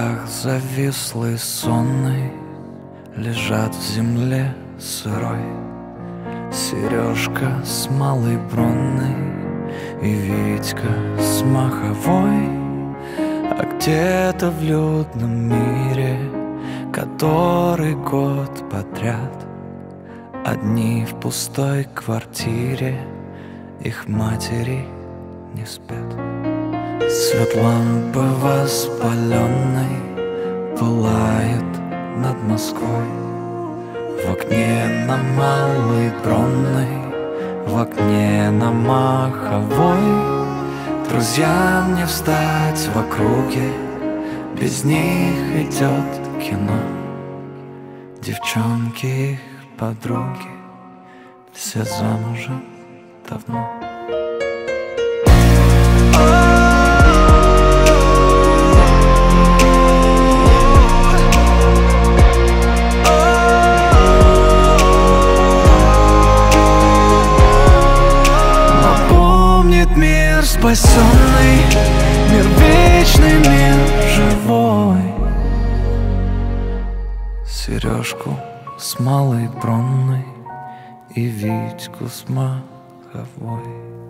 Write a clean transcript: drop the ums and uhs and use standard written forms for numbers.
руках завислый сонный лежат в земле сырой Сережка с Малой Бронной и Витька с Маховой. А где-то в людном мире, который год подряд одни в пустой квартире, их матери не спят. Свет лампы воспаленной пылает над Москвой. В окне на Малой Бронной, в окне на Маховой. Друзьям не встать в округе, без них идет кино. Девчонки их подруги, все замужем давно. Спасенный мир, вечный мир живой. Сережку с Малой Бронной и Витьку с Маховой.